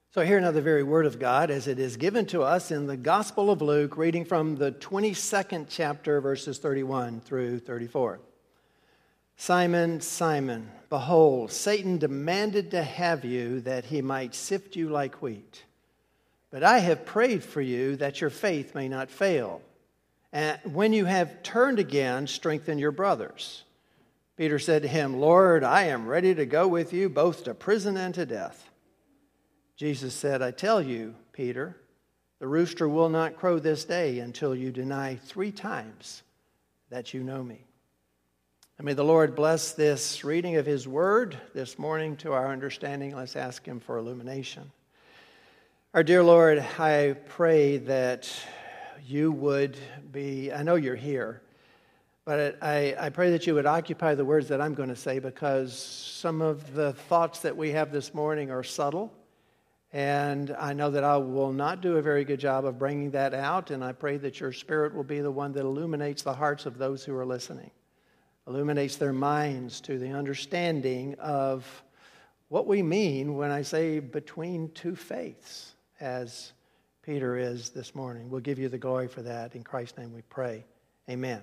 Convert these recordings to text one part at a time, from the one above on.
So hear now the very word of God as it is given to us in the Gospel of Luke, reading from the 22nd chapter, verses 31 through 34. Simon, Simon, behold, Satan demanded to have you that he might sift you like wheat. But I have prayed for you that your faith may not fail. And when you have turned again, strengthen your brothers. Peter said to him, Lord, I am ready to go with you both to prison and to death. Jesus said, I tell you, Peter, the rooster will not crow this day until you deny 3 times that you know me. And may the Lord bless this reading of his word this morning to our understanding. Let's ask him for illumination. Our dear Lord, I pray that you would be, I know you're here, but I pray that you would occupy the words that I'm going to say, because some of the thoughts that we have this morning are subtle. And I know that I will not do a very good job of bringing that out, and I pray that your Spirit will be the one that illuminates the hearts of those who are listening, illuminates their minds to the understanding of what we mean when I say between 2 faiths, as Peter is this morning. We'll give you the glory for that. In Christ's name we pray. Amen.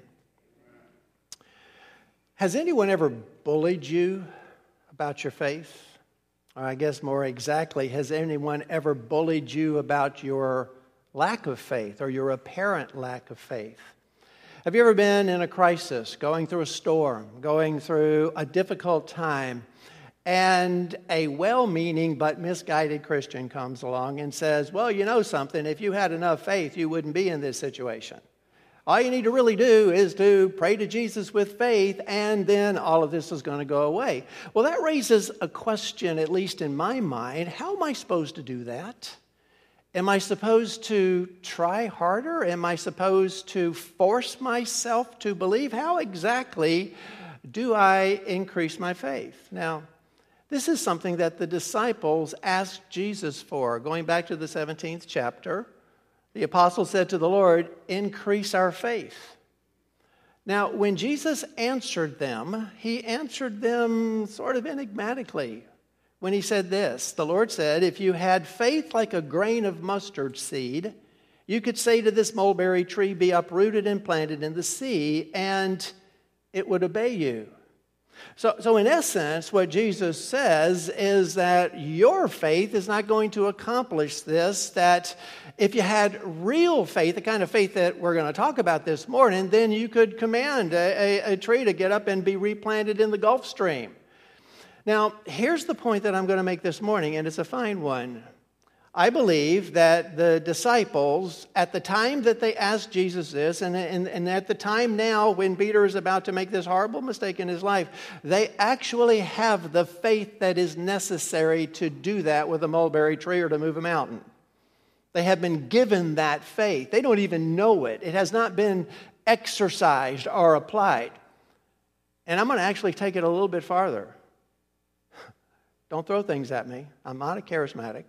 Has anyone ever bullied you about your faith? Or I guess more exactly, has anyone ever bullied you about your lack of faith or your apparent lack of faith? Have you ever been in a crisis, going through a storm, going through a difficult time, and a well-meaning but misguided Christian comes along and says, well, you know something, if you had enough faith, you wouldn't be in this situation. All you need to really do is to pray to Jesus with faith, and then all of this is going to go away. Well, that raises a question, at least in my mind. How am I supposed to do that? Am I supposed to try harder? Am I supposed to force myself to believe? How exactly do I increase my faith? Now, this is something that the disciples asked Jesus for. Going back to the 17th chapter, the apostle said to the Lord, increase our faith. Now, when Jesus answered them, he answered them sort of enigmatically when he said this. The Lord said, if you had faith like a grain of mustard seed, you could say to this mulberry tree, be uprooted and planted in the sea, and it would obey you. So in essence, what Jesus says is that your faith is not going to accomplish this, that if you had real faith, the kind of faith that we're going to talk about this morning, then you could command a tree to get up and be replanted in the Gulf Stream. Now, here's the point that I'm going to make this morning, and it's a fine one. I believe that the disciples, at the time that they asked Jesus this, and at the time now when Peter is about to make this horrible mistake in his life, they actually have the faith that is necessary to do that with a mulberry tree or to move a mountain. They have been given that faith. They don't even know it. It has not been exercised or applied. And I'm going to actually take it a little bit farther. Don't throw things at me. I'm not a charismatic.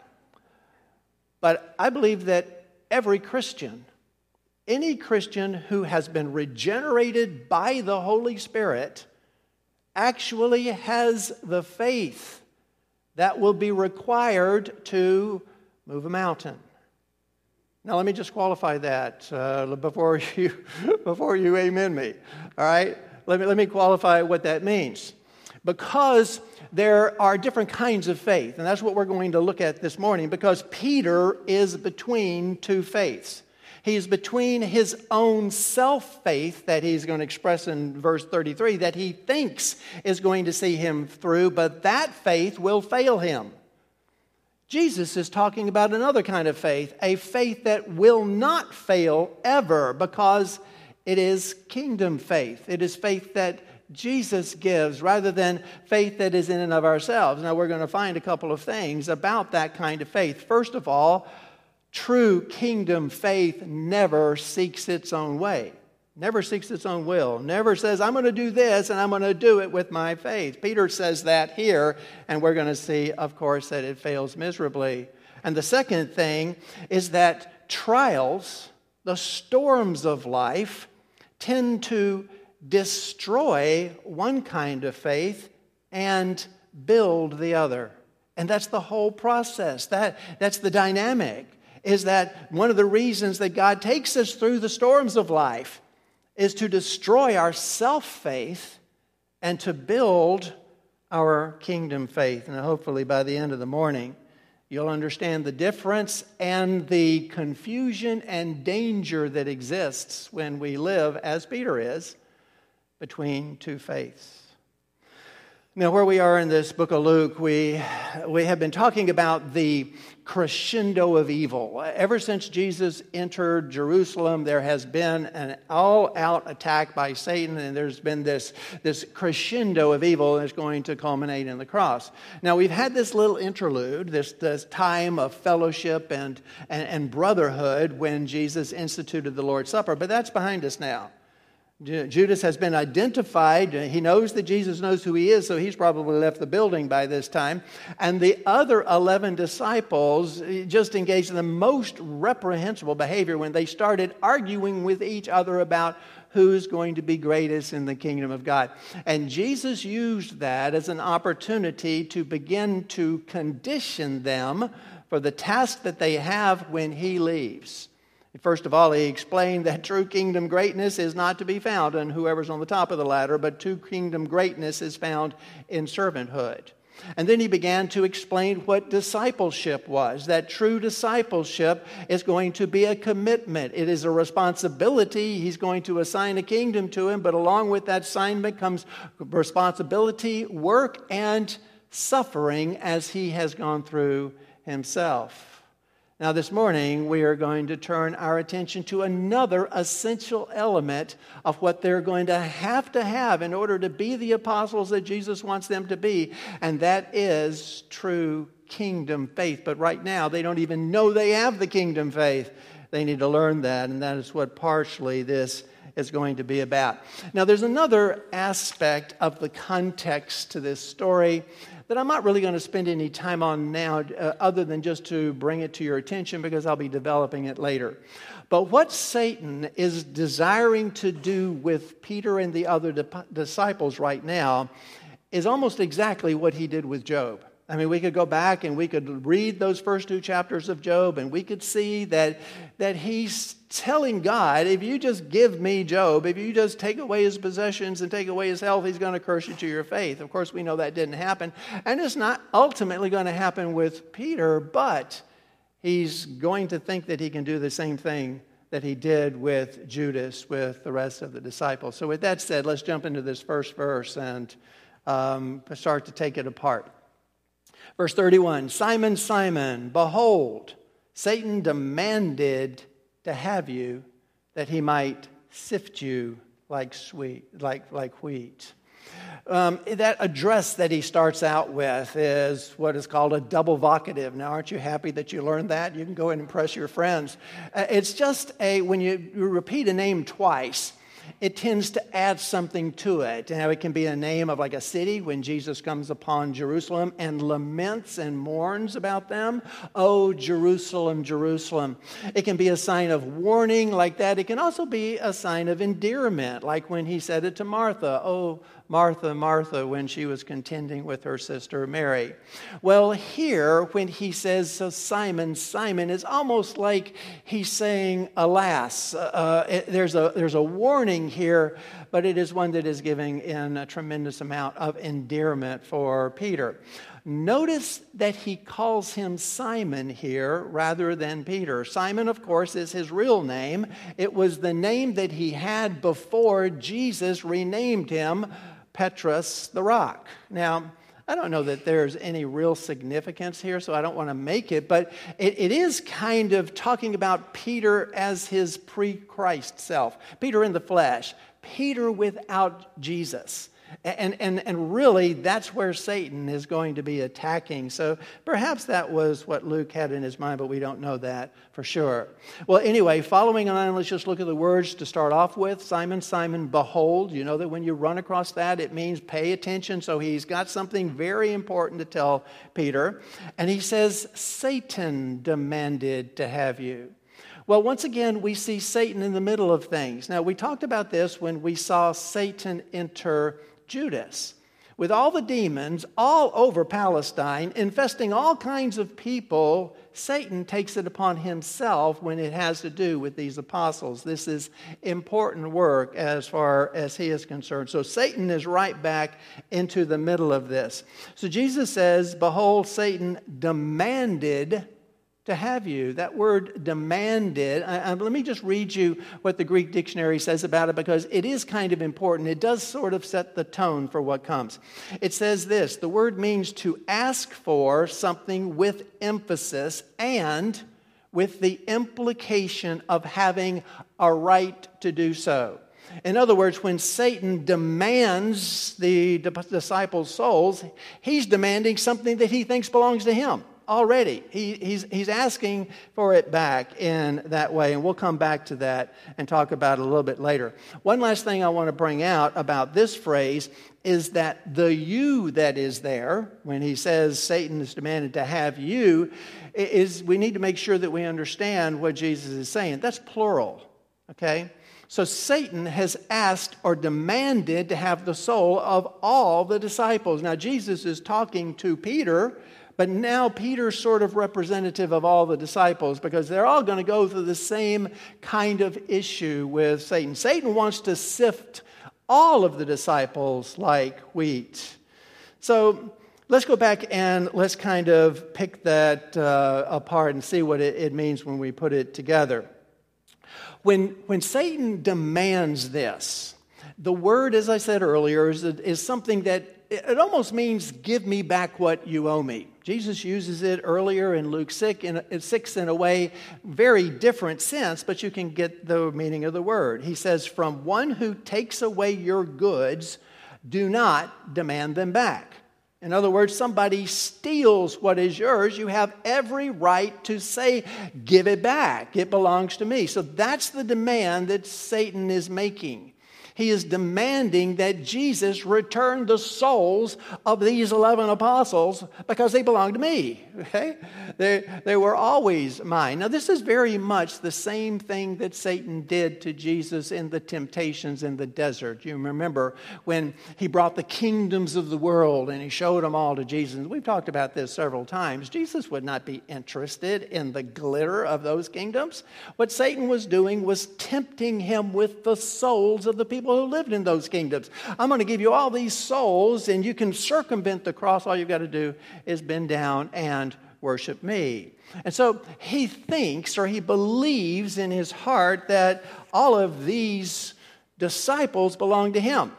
But I believe that every Christian, any Christian who has been regenerated by the Holy Spirit, actually has the faith that will be required to move a mountain. Now, let me just qualify that before you amen me. All right? Let me qualify what that means. Because there are different kinds of faith, and that's what we're going to look at this morning, because Peter is between 2 faiths. He's between his own self-faith that he's going to express in verse 33 that he thinks is going to see him through, but that faith will fail him. Jesus is talking about another kind of faith, a faith that will not fail ever, because it is kingdom faith. It is faith that Jesus gives rather than faith that is in and of ourselves. Now, we're going to find a couple of things about that kind of faith. First of all, true kingdom faith never seeks its own way, never seeks its own will, never says, I'm going to do this and I'm going to do it with my faith. Peter says that here, and we're going to see, of course, that it fails miserably. And the second thing is that trials, the storms of life, tend to destroy one kind of faith and build the other. And that's the whole process. That's the dynamic, is that one of the reasons that God takes us through the storms of life is to destroy our self-faith and to build our kingdom faith. And hopefully by the end of the morning, you'll understand the difference and the confusion and danger that exists when we live, as Peter is, between two faiths. Now, where we are in this book of Luke, we have been talking about the crescendo of evil. Ever since Jesus entered Jerusalem, there has been an all-out attack by Satan, and there's been this crescendo of evil that's going to culminate in the cross. Now, we've had this little interlude, this time of fellowship and brotherhood when Jesus instituted the Lord's Supper, but that's behind us now. Judas has been identified. He knows that Jesus knows who he is, so he's probably left the building by this time. And the other 11 disciples just engaged in the most reprehensible behavior when they started arguing with each other about who's going to be greatest in the kingdom of God. And Jesus used that as an opportunity to begin to condition them for the task that they have when he leaves. First of all, he explained that true kingdom greatness is not to be found in whoever's on the top of the ladder, but true kingdom greatness is found in servanthood. And then he began to explain what discipleship was, that true discipleship is going to be a commitment. It is a responsibility. He's going to assign a kingdom to him, but along with that assignment comes responsibility, work, and suffering as he has gone through himself. Now, this morning, we are going to turn our attention to another essential element of what they're going to have in order to be the apostles that Jesus wants them to be, and that is true kingdom faith. But right now, they don't even know they have the kingdom faith. They need to learn that, and that is what partially this is going to be about. Now, there's another aspect of the context to this story that I'm not really going to spend any time on now other than just to bring it to your attention because I'll be developing it later. But what Satan is desiring to do with Peter and the other disciples right now is almost exactly what he did with Job. I mean, we could go back and we could read those first 2 chapters of Job, and we could see that he's telling God, if you just give me Job, if you just take away his possessions and take away his health, he's going to curse you to your faith. Of course, we know that didn't happen, and it's not ultimately going to happen with Peter, but he's going to think that he can do the same thing that he did with Judas, with the rest of the disciples. So with that said, let's jump into this first verse and start to take it apart. Verse 31, Simon, Simon, behold, Satan demanded to have you that he might sift you like wheat. That address that he starts out with is what is called a double vocative. Now, aren't you happy that you learned that? You can go and impress your friends. It's just when you repeat a name twice, it tends to add something to it. Now, it can be a name of like a city when Jesus comes upon Jerusalem and laments and mourns about them. Oh, Jerusalem, Jerusalem. It can be a sign of warning like that. It can also be a sign of endearment, like when he said it to Martha. Oh, Martha, Martha, when she was contending with her sister Mary. Well, here, when he says, so Simon, Simon, it's almost like he's saying, alas. There's a warning here, but it is one that is giving in a tremendous amount of endearment for Peter. Notice that he calls him Simon here rather than Peter. Simon, of course, is his real name. It was the name that he had before Jesus renamed him Petrus the Rock. Now, I don't know that there's any real significance here, so I don't want to make it, but it is kind of talking about Peter as his pre-Christ self. Peter in the flesh. Peter without Jesus. And really, that's where Satan is going to be attacking. So perhaps that was what Luke had in his mind, but we don't know that for sure. Well, anyway, following on, let's just look at the words to start off with. Simon, Simon, behold. You know that when you run across that, it means pay attention. So he's got something very important to tell Peter. And he says, Satan demanded to have you. Well, once again, we see Satan in the middle of things. Now, we talked about this when we saw Satan enter Judas. with all the demons all over Palestine, infesting all kinds of people, Satan takes it upon himself when it has to do with these apostles. This is important work as far as he is concerned. So Satan is right back into the middle of this. So Jesus says, behold, Satan demanded to have you. That word demanded, let me just read you what the Greek dictionary says about it, because it is kind of important. It does sort of set the tone for what comes. It says this: the word means to ask for something with emphasis and with the implication of having a right to do so. In other words, when Satan demands the disciples' souls, he's demanding something that he thinks belongs to him. Already, he's asking for it back in that way, and we'll come back to that and talk about it a little bit later. One last thing I want to bring out about this phrase is that the you that is there, when he says Satan is demanded to have you, is we need to make sure that we understand what Jesus is saying. That's plural, okay? So Satan has asked or demanded to have the soul of all the disciples. Now, Jesus is talking to Peter, but now Peter's sort of representative of all the disciples, because they're all going to go through the same kind of issue with Satan. Satan wants to sift all of the disciples like wheat. So let's go back and let's kind of pick that apart and see what it means when we put it together. When Satan demands this, the word, as I said earlier, is something that it almost means give me back what you owe me. Jesus uses it earlier in Luke 6 in a way, very different sense, but you can get the meaning of the word. He says, from one who takes away your goods, do not demand them back. In other words, somebody steals what is yours, you have every right to say, give it back. It belongs to me. So that's the demand that Satan is making. He is demanding that Jesus return the souls of these 11 apostles because they belong to me. Okay? They were always mine. Now, this is very much the same thing that Satan did to Jesus in the temptations in the desert. You remember when he brought the kingdoms of the world and he showed them all to Jesus. We've talked about this several times. Jesus would not be interested in the glitter of those kingdoms. What Satan was doing was tempting him with the souls of the people who lived in those kingdoms. I'm going to give you all these souls, and you can circumvent the cross. All you've got to do is bend down and worship me. And so he thinks, or he believes in his heart, that all of these disciples belong to him.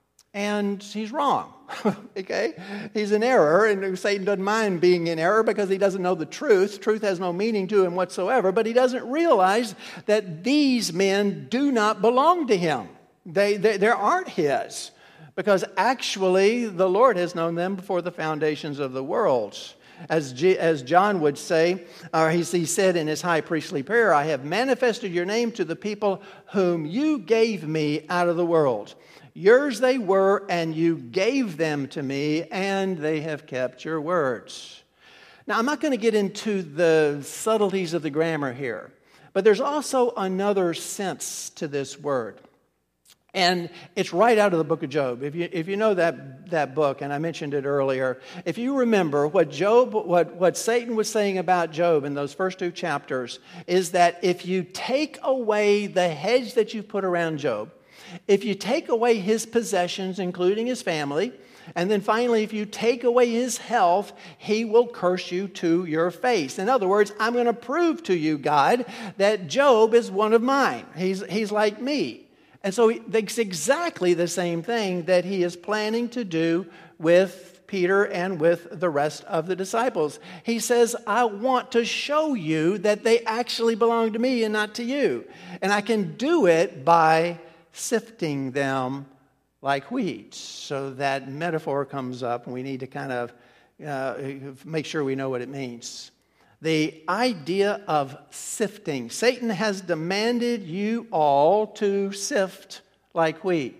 And he's wrong. Okay? He's in error, and Satan doesn't mind being in error because he doesn't know the truth. Truth has no meaning to him whatsoever, but he doesn't realize that these men do not belong to him. They aren't his, because actually the Lord has known them before the foundations of the world. As John would say, or he said in his high priestly prayer, I have manifested your name to the people whom you gave me out of the world. Yours they were, and you gave them to me, and they have kept your words. Now, I'm not going to get into the subtleties of the grammar here, but there's also another sense to this word. And it's right out of the book of Job. If you know that book, and I mentioned it earlier, if you remember what Satan was saying about Job in those first 2 chapters, is that if you take away the hedge that you put around Job, if you take away his possessions, including his family, and then finally, if you take away his health, he will curse you to your face. In other words, I'm going to prove to you, God, that Job is one of mine. He's like me. And so it's exactly the same thing that he is planning to do with Peter and with the rest of the disciples. He says, I want to show you that they actually belong to me and not to you. And I can do it by sifting them like wheat. So that metaphor comes up, and we need to kind of make sure we know what it means. The idea of sifting. Satan has demanded you all to sift like wheat.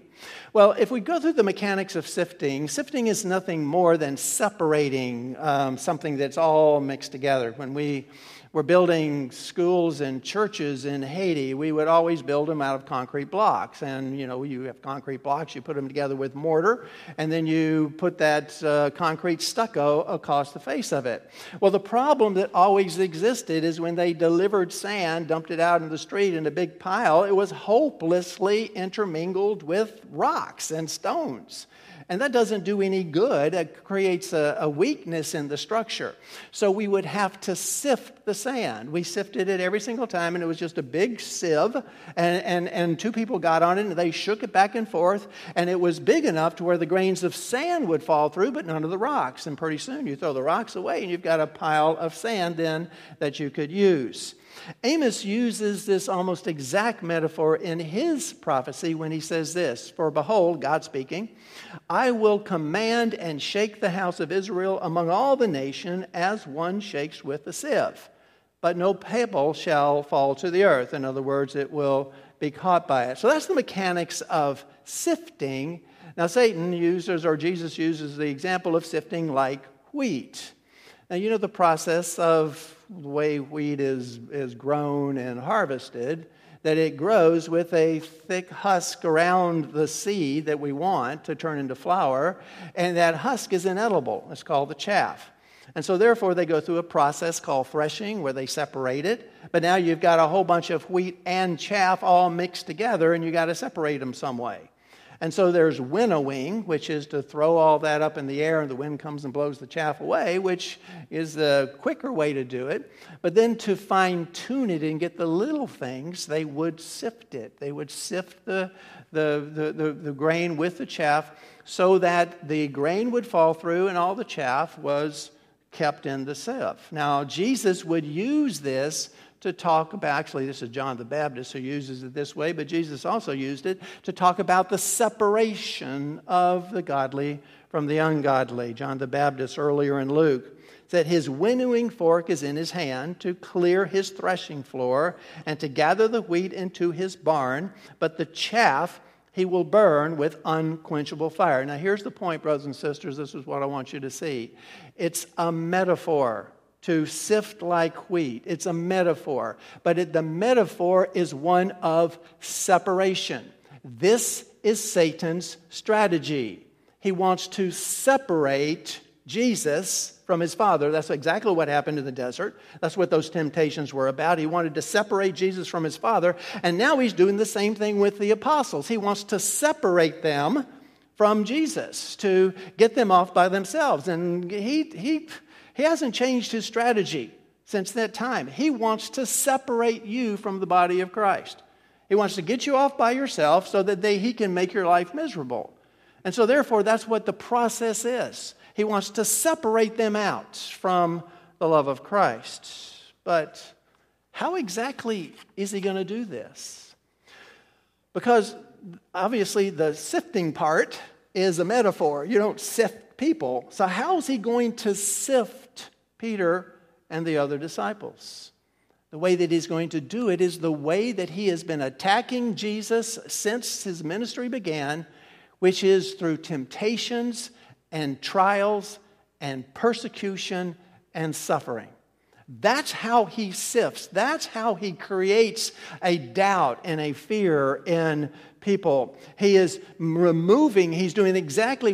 Well, if we go through the mechanics of sifting, sifting is nothing more than separating something that's all mixed together. When we were building schools and churches in Haiti, we would always build them out of concrete blocks. And, you have concrete blocks, you put them together with mortar, and then you put that concrete stucco across the face of it. Well, the problem that always existed is when they delivered sand, dumped it out in the street in a big pile, it was hopelessly intermingled with rocks and stones. And that doesn't do any good. It creates a weakness in the structure. So we would have to sift the sand. We sifted it every single time, and it was just a big sieve. And two people got on it, and they shook it back and forth. And it was big enough to where the grains of sand would fall through, but none of the rocks. And pretty soon you throw the rocks away, and you've got a pile of sand then that you could use. Amos uses this almost exact metaphor in his prophecy when he says this, "For behold," God speaking, "I will command and shake the house of Israel among all the nation as one shakes with a sieve. But no pebble shall fall to the earth." In other words, it will be caught by it. So that's the mechanics of sifting. Now Satan uses, or Jesus uses, the example of sifting like wheat. Now, you know the process of the way wheat is grown and harvested, that it grows with a thick husk around the seed that we want to turn into flour, and that husk is inedible. It's called the chaff. And so therefore they go through a process called threshing where they separate it, but now you've got a whole bunch of wheat and chaff all mixed together, and you got to separate them some way. And so there's winnowing, which is to throw all that up in the air and the wind comes and blows the chaff away, which is the quicker way to do it. But then to fine-tune it and get the little things, they would sift it. They would sift the grain with the chaff so that the grain would fall through and all the chaff was kept in the sieve. Now, Jesus would use this to talk about, actually this is John the Baptist who uses it this way, but Jesus also used it to talk about the separation of the godly from the ungodly. John the Baptist earlier in Luke said his winnowing fork is in his hand to clear his threshing floor and to gather the wheat into his barn, but the chaff he will burn with unquenchable fire. Now here's the point, brothers and sisters, this is what I want you to see. It's a metaphor. To sift like wheat. It's a metaphor. But the metaphor is one of separation. This is Satan's strategy. He wants to separate Jesus from his Father. That's exactly what happened in the desert. That's what those temptations were about. He wanted to separate Jesus from his Father. And now he's doing the same thing with the apostles. He wants to separate them from Jesus, to get them off by themselves. And he hasn't changed his strategy since that time. He wants to separate you from the body of Christ. He wants to get you off by yourself so that he can make your life miserable. And so therefore, that's what the process is. He wants to separate them out from the love of Christ. But how exactly is he going to do this? Because obviously the sifting part is a metaphor. You don't sift people. So how is he going to sift Peter and the other disciples? The way that he's going to do it is the way that he has been attacking Jesus since his ministry began, which is through temptations and trials and persecution and suffering. That's how he sifts. That's how he creates a doubt and a fear in people. He is he's doing exactly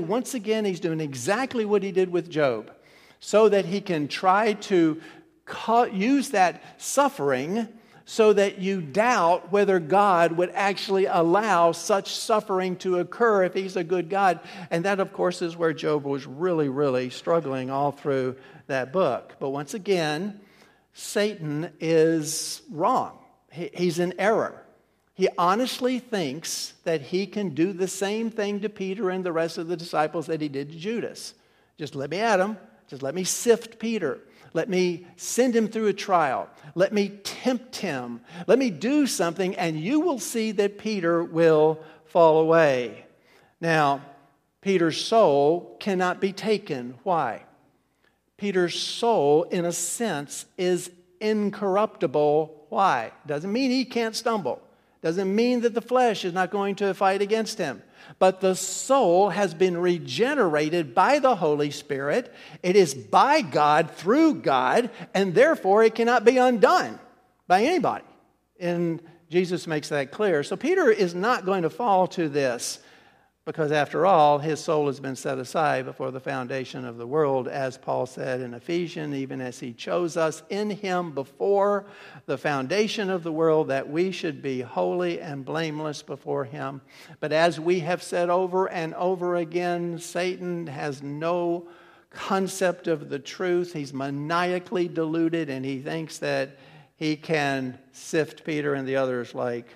what he did with Job, so that he can try to use that suffering so that you doubt whether God would actually allow such suffering to occur if he's a good God. And that, of course, is where Job was really, really struggling all through that book. But once again, Satan is wrong. He's in error. He honestly thinks that he can do the same thing to Peter and the rest of the disciples that he did to Judas. Just let me at him. Just let me sift Peter. Let me send him through a trial. Let me tempt him. Let me do something, and you will see that Peter will fall away. Now, Peter's soul cannot be taken. Why? Peter's soul, in a sense, is incorruptible. Why? Doesn't mean he can't stumble. Doesn't mean that the flesh is not going to fight against him. But the soul has been regenerated by the Holy Spirit. It is by God, through God, and therefore it cannot be undone by anybody. And Jesus makes that clear. So Peter is not going to fall to this, because after all, his soul has been set aside before the foundation of the world, as Paul said in Ephesians, even as he chose us in him before the foundation of the world, that we should be holy and blameless before him. But as we have said over and over again, Satan has no concept of the truth. He's maniacally deluded, and he thinks that he can sift Peter and the others like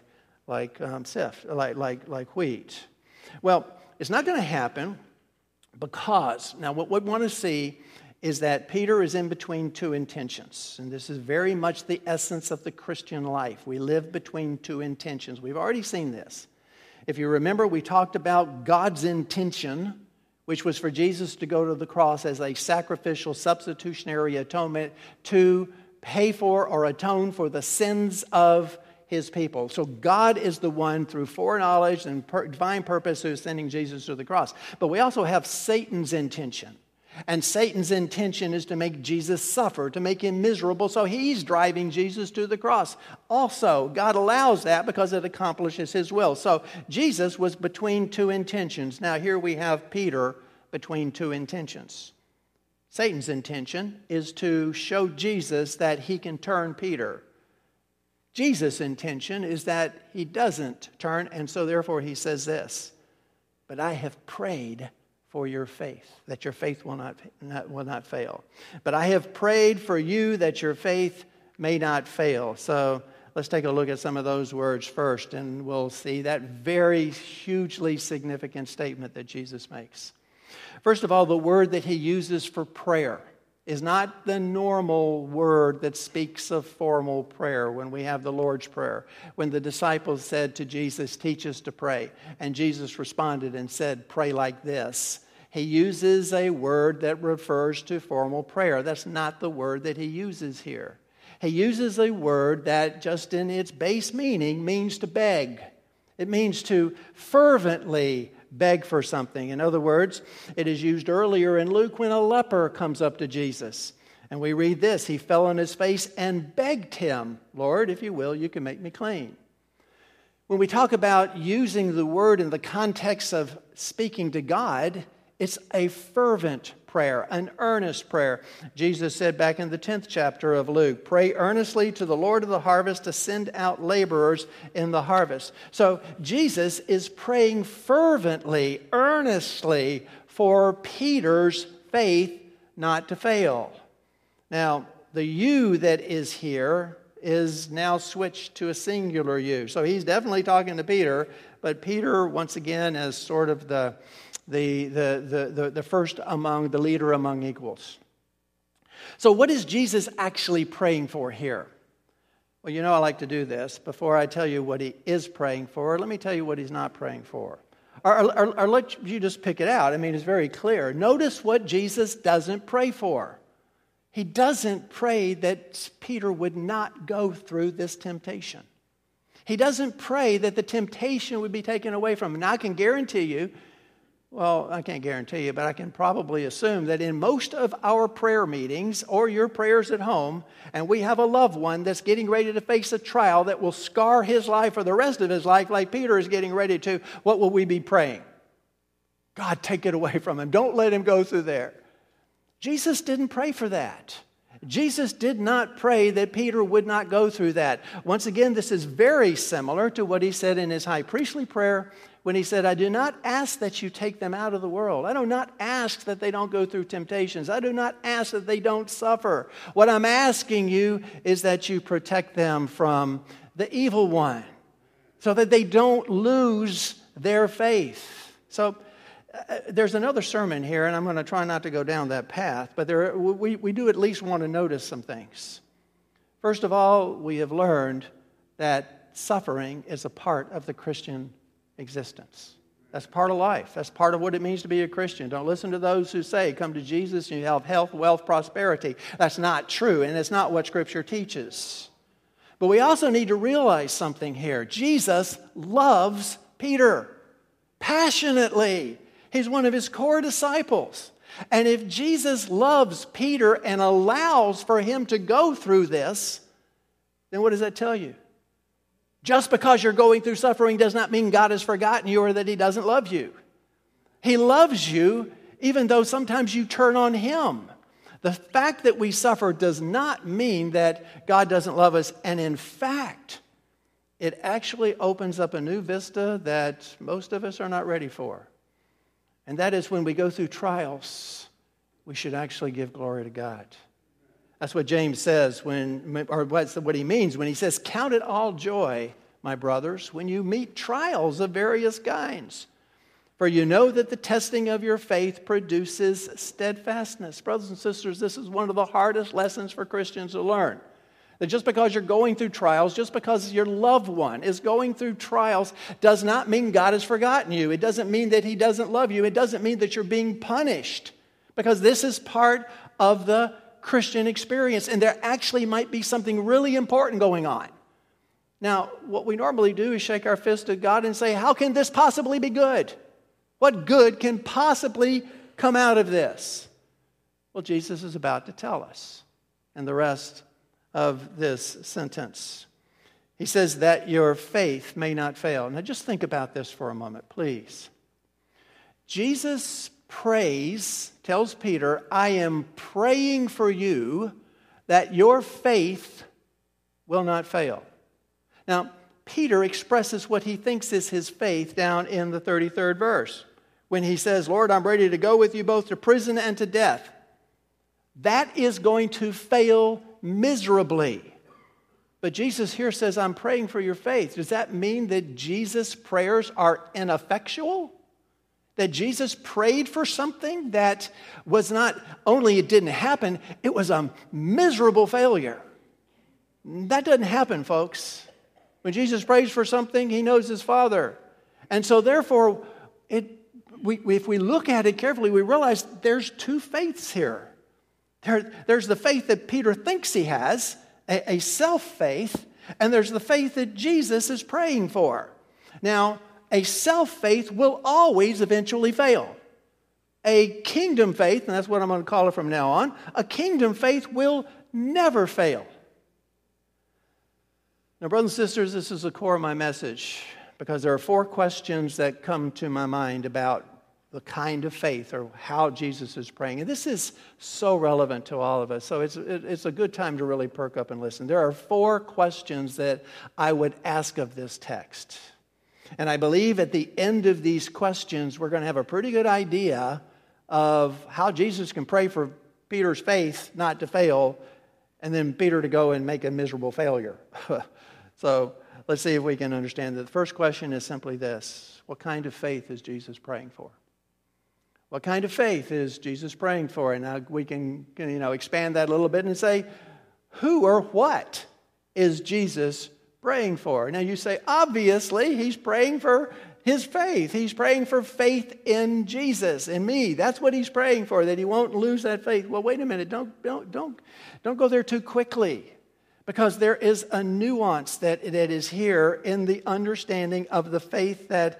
wheat. Well, it's not going to happen because, now what we want to see is that Peter is in between two intentions. And this is very much the essence of the Christian life. We live between two intentions. We've already seen this. If you remember, we talked about God's intention, which was for Jesus to go to the cross as a sacrificial substitutionary atonement to pay for or atone for the sins of his people. So God is the one through foreknowledge and divine purpose who is sending Jesus to the cross. But we also have Satan's intention. And Satan's intention is to make Jesus suffer, to make him miserable. So he's driving Jesus to the cross. Also, God allows that because it accomplishes his will. So Jesus was between two intentions. Now here we have Peter between two intentions. Satan's intention is to show Jesus that he can turn Peter. Jesus' intention is that he doesn't turn, and so therefore he says this, but I have prayed for your faith, that your faith will not fail. But I have prayed for you that your faith may not fail. So let's take a look at some of those words first, and we'll see that very hugely significant statement that Jesus makes. First of all, the word that he uses for prayer is not the normal word that speaks of formal prayer when we have the Lord's Prayer. When the disciples said to Jesus, teach us to pray, and Jesus responded and said, pray like this. He uses a word that refers to formal prayer. That's not the word that he uses here. He uses a word that just in its base meaning means to beg. It means to fervently beg for something. In other words, it is used earlier in Luke when a leper comes up to Jesus. And we read this, he fell on his face and begged him, Lord, if you will, you can make me clean. When we talk about using the word in the context of speaking to God, it's a fervent prayer, an earnest prayer. Jesus said back in the 10th chapter of Luke, pray earnestly to the Lord of the harvest to send out laborers in the harvest. So Jesus is praying fervently, earnestly for Peter's faith not to fail. Now, the you that is here is now switched to a singular you. So he's definitely talking to Peter, but Peter, once again, is sort of the first among, the leader among equals. So what is Jesus actually praying for here? Well, you know I like to do this. Before I tell you what he is praying for, let me tell you what he's not praying for. Or let you just pick it out. I mean, it's very clear. Notice what Jesus doesn't pray for. He doesn't pray that Peter would not go through this temptation. He doesn't pray that the temptation would be taken away from him. Now, I can guarantee you, well, I can't guarantee you, but I can probably assume that in most of our prayer meetings or your prayers at home, and we have a loved one that's getting ready to face a trial that will scar his life for the rest of his life like Peter is getting ready to, what will we be praying? God, take it away from him. Don't let him go through there. Jesus didn't pray for that. Jesus did not pray that Peter would not go through that. Once again, this is very similar to what he said in his high priestly prayer when he said, I do not ask that you take them out of the world. I do not ask that they don't go through temptations. I do not ask that they don't suffer. What I'm asking you is that you protect them from the evil one so that they don't lose their faith. So there's another sermon here, and I'm going to try not to go down that path, but we do at least want to notice some things. First of all, we have learned that suffering is a part of the Christian existence. That's part of life. That's part of what it means to be a Christian. Don't listen to those who say, come to Jesus and you have health, wealth, prosperity. That's not true, and it's not what Scripture teaches. But we also need to realize something here. Jesus loves Peter passionately. He's one of his core disciples. And if Jesus loves Peter and allows for him to go through this, then what does that tell you? Just because you're going through suffering does not mean God has forgotten you or that he doesn't love you. He loves you even though sometimes you turn on him. The fact that we suffer does not mean that God doesn't love us. And in fact, it actually opens up a new vista that most of us are not ready for. And that is when we go through trials, we should actually give glory to God. That's what James says what he means when he says, "Count it all joy, my brothers, when you meet trials of various kinds. For you know that the testing of your faith produces steadfastness." Brothers and sisters, this is one of the hardest lessons for Christians to learn. That just because you're going through trials, just because your loved one is going through trials, does not mean God has forgotten you. It doesn't mean that he doesn't love you. It doesn't mean that you're being punished. Because this is part of the Christian experience. And there actually might be something really important going on. Now, what we normally do is shake our fist at God and say, how can this possibly be good? What good can possibly come out of this? Well, Jesus is about to tell us in the rest of this sentence. He says that your faith may not fail. Now just think about this for a moment, please. Jesus tells Peter, I am praying for you that your faith will not fail. Now, Peter expresses what he thinks is his faith down in the 33rd verse when he says, Lord, I'm ready to go with you both to prison and to death. That is going to fail miserably. But Jesus here says, I'm praying for your faith. Does that mean that Jesus' prayers are ineffectual? That Jesus prayed for something that was not only it didn't happen, it was a miserable failure. That doesn't happen, folks. When Jesus prays for something, he knows his Father. And so therefore, if we look at it carefully, we realize there's two faiths here. There's the faith that Peter thinks he has, a self-faith, and there's the faith that Jesus is praying for. Now, a self-faith will always eventually fail. A kingdom faith, and that's what I'm going to call it from now on, a kingdom faith will never fail. Now, brothers and sisters, this is the core of my message because there are 4 questions that come to my mind about the kind of faith or how Jesus is praying. And this is so relevant to all of us. So it's a good time to really perk up and listen. There are 4 questions that I would ask of this text. And I believe at the end of these questions, we're going to have a pretty good idea of how Jesus can pray for Peter's faith not to fail and then Peter to go and make a miserable failure. So let's see if we can understand that. The first question is simply this. What kind of faith is Jesus praying for? What kind of faith is Jesus praying for? And now we can expand that a little bit and say, who or what is Jesus praying for? Now you say, obviously, he's praying for his faith. He's praying for faith in Jesus, in me. That's what he's praying for, that he won't lose that faith. Well, wait a minute. Don't go there too quickly. Because there is a nuance that is here in the understanding of the faith that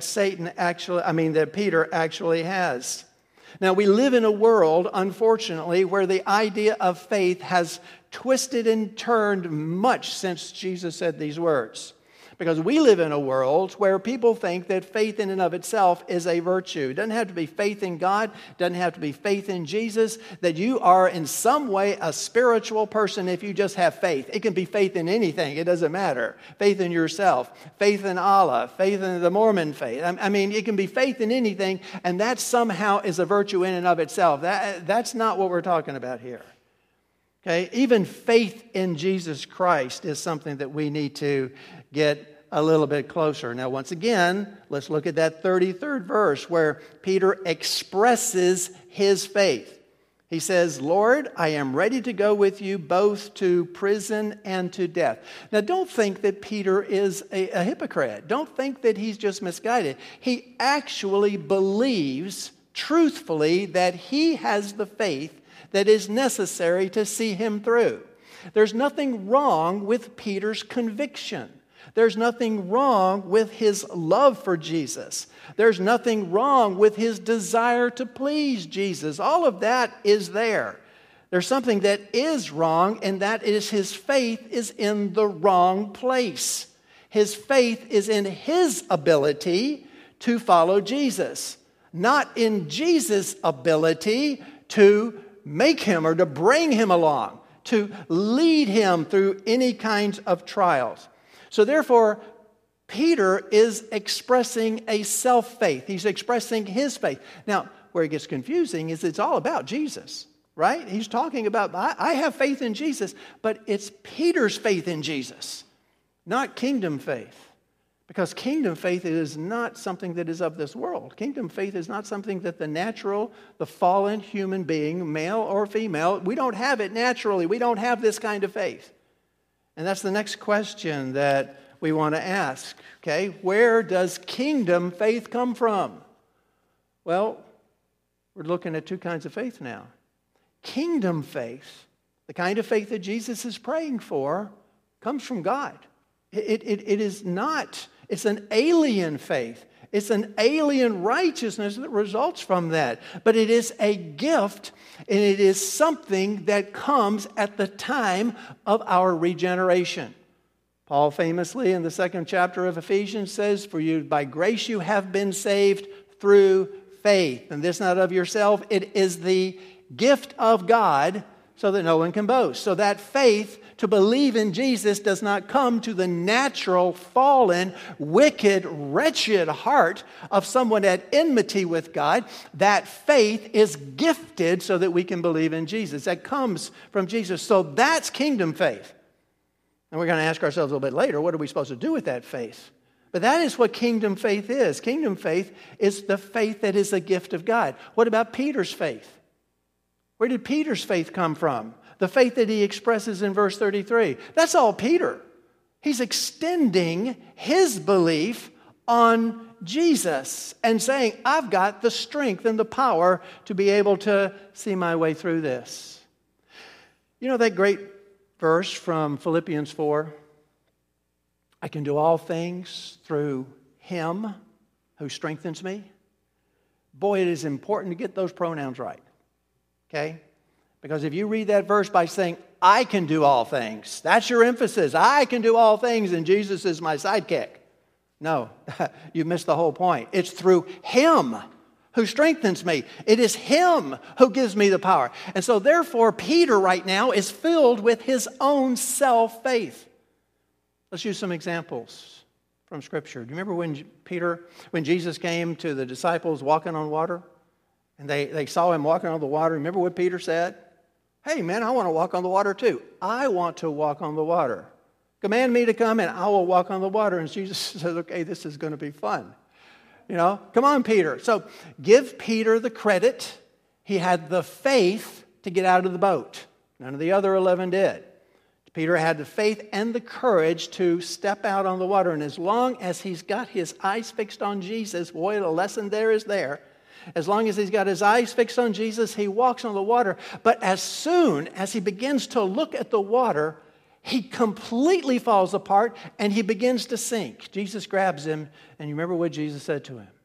Peter actually has. Now, we live in a world, unfortunately, where the idea of faith has twisted and turned much since Jesus said these words. Because we live in a world where people think that faith in and of itself is a virtue. It doesn't have to be faith in God. It doesn't have to be faith in Jesus. That you are in some way a spiritual person if you just have faith. It can be faith in anything. It doesn't matter. Faith in yourself. Faith in Allah. Faith in the Mormon faith. I mean, it can be faith in anything. And that somehow is a virtue in and of itself. That's not what we're talking about here. Okay, even faith in Jesus Christ is something that we need to get a little bit closer. Now, once again, let's look at that 33rd verse where Peter expresses his faith. He says, Lord, I am ready to go with you both to prison and to death. Now, don't think that Peter is a hypocrite. Don't think that he's just misguided. He actually believes truthfully that he has the faith that is necessary to see him through. There's nothing wrong with Peter's conviction. There's nothing wrong with his love for Jesus. There's nothing wrong with his desire to please Jesus. All of that is there. There's something that is wrong, and that is his faith is in the wrong place. His faith is in his ability to follow Jesus, not in Jesus' ability to make him or to bring him along, to lead him through any kinds of trials. So therefore, Peter is expressing a self-faith. He's expressing his faith. Now, where it gets confusing is it's all about Jesus, right? He's talking about, I have faith in Jesus, but it's Peter's faith in Jesus, not kingdom faith. Because kingdom faith is not something that is of this world. Kingdom faith is not something that the fallen human being, male or female, we don't have it naturally. We don't have this kind of faith. And that's the next question that we want to ask. Okay, where does kingdom faith come from? Well, we're looking at two kinds of faith now. Kingdom faith, the kind of faith that Jesus is praying for, comes from God. It is not, it's an alien faith. It's an alien righteousness that results from that. But it is a gift, and it is something that comes at the time of our regeneration. Paul famously in the 2nd chapter of Ephesians says, "For you by grace you have been saved through faith. And this not of yourself, it is the gift of God, so that no one can boast." So that faith to believe in Jesus does not come to the natural, fallen, wicked, wretched heart of someone at enmity with God. That faith is gifted so that we can believe in Jesus. That comes from Jesus. So that's kingdom faith. And we're going to ask ourselves a little bit later, what are we supposed to do with that faith? But that is what kingdom faith is. Kingdom faith is the faith that is a gift of God. What about Peter's faith? Where did Peter's faith come from? The faith that he expresses in verse 33. That's all Peter. He's extending his belief on Jesus and saying, I've got the strength and the power to be able to see my way through this. You know that great verse from Philippians 4? I can do all things through Him who strengthens me. Boy, it is important to get those pronouns right. Okay? Because if you read that verse by saying, I can do all things, that's your emphasis. I can do all things and Jesus is my sidekick. No, you missed the whole point. It's through Him who strengthens me. It is Him who gives me the power. And so therefore, Peter right now is filled with his own self-faith. Let's use some examples from Scripture. Do you remember when Jesus came to the disciples walking on water? And they saw him walking on the water. Remember what Peter said? Hey, man, I want to walk on the water too. I want to walk on the water. Command me to come and I will walk on the water. And Jesus says, okay, this is going to be fun. You know, come on, Peter. So give Peter the credit. He had the faith to get out of the boat. None of the other 11 did. Peter had the faith and the courage to step out on the water. And as long as he's got his eyes fixed on Jesus, boy, the lesson there is there. As long as he's got his eyes fixed on Jesus, he walks on the water. But as soon as he begins to look at the water, he completely falls apart and he begins to sink. Jesus grabs him, and you remember what Jesus said to him?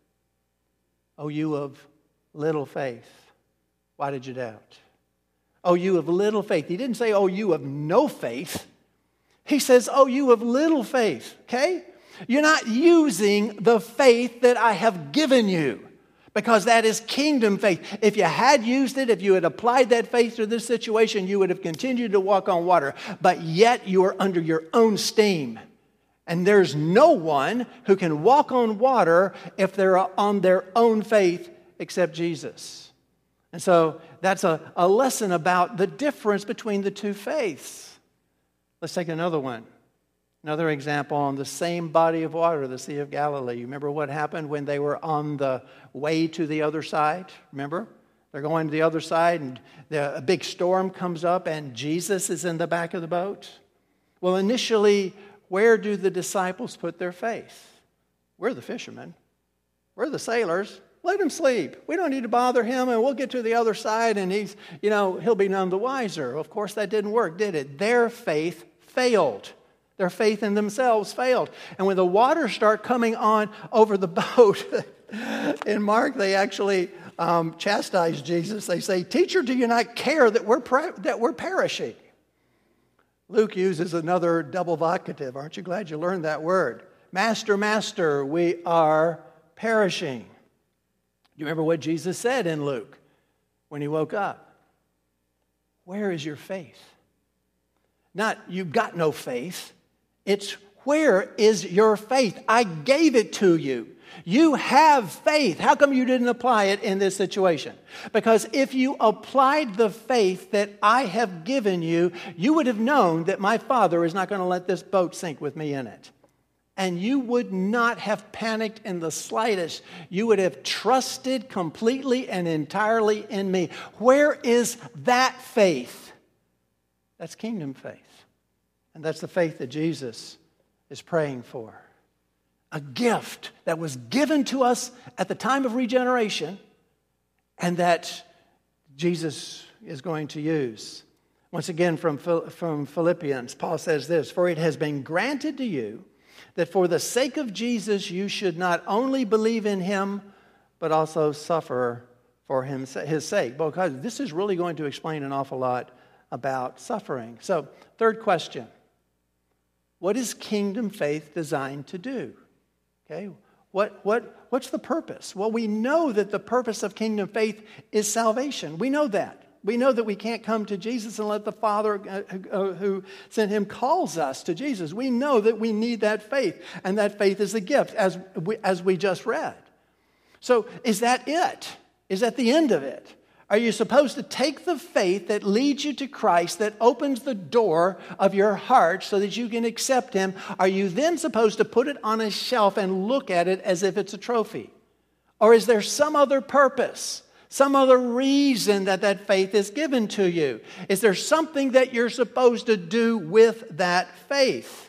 Oh, you of little faith, why did you doubt? Oh, you of little faith. He didn't say, oh, you of no faith. He says, oh, you of little faith, okay? You're not using the faith that I have given you. Because that is kingdom faith. If you had used it, if you had applied that faith to this situation, you would have continued to walk on water. But yet you are under your own steam. And there's no one who can walk on water if they're on their own faith except Jesus. And so that's a lesson about the difference between the two faiths. Let's take another one. Another example on the same body of water, the Sea of Galilee. You remember what happened when they were on the way to the other side? Remember? They're going to the other side and a big storm comes up and Jesus is in the back of the boat. Well, initially, where do the disciples put their faith? We're the fishermen. We're the sailors. Let him sleep. We don't need to bother him, and we'll get to the other side, and he'll be none the wiser. Of course, that didn't work, did it? Their faith failed. Their faith in themselves failed. And when the waters start coming on over the boat, in Mark, they actually chastise Jesus. They say, "Teacher, do you not care that we're perishing?" Luke uses another double vocative. Aren't you glad you learned that word? Master, Master, we are perishing. Do you remember what Jesus said in Luke when he woke up? Where is your faith? Not, you've got no faith. It's, where is your faith? I gave it to you. You have faith. How come you didn't apply it in this situation? Because if you applied the faith that I have given you, you would have known that my Father is not going to let this boat sink with me in it. And you would not have panicked in the slightest. You would have trusted completely and entirely in me. Where is that faith? That's kingdom faith. And that's the faith that Jesus is praying for. A gift that was given to us at the time of regeneration and that Jesus is going to use. Once again from Philippians, Paul says this, "For it has been granted to you that for the sake of Jesus you should not only believe in him, but also suffer for his sake." Because this is really going to explain an awful lot about suffering. So, third question. What is kingdom faith designed to do? Okay, what's the purpose? Well, we know that the purpose of kingdom faith is salvation. We know that. We know that we can't come to Jesus unless the Father who sent him calls us to Jesus. We know that we need that faith, and that faith is a gift, as we just read. So is that it? Is that the end of it? Are you supposed to take the faith that leads you to Christ, that opens the door of your heart so that you can accept him? Are you then supposed to put it on a shelf and look at it as if it's a trophy? Or is there some other purpose, some other reason that faith is given to you? Is there something that you're supposed to do with that faith?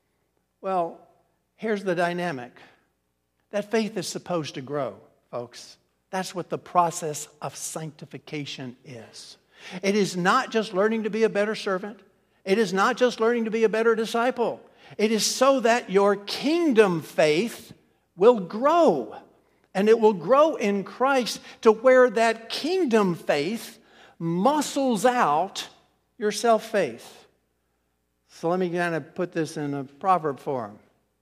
Well, here's the dynamic. That faith is supposed to grow, folks. That's what the process of sanctification is. It is not just learning to be a better servant. It is not just learning to be a better disciple. It is so that your kingdom faith will grow. And it will grow in Christ to where that kingdom faith muscles out your self-faith. So let me kind of put this in a proverb form.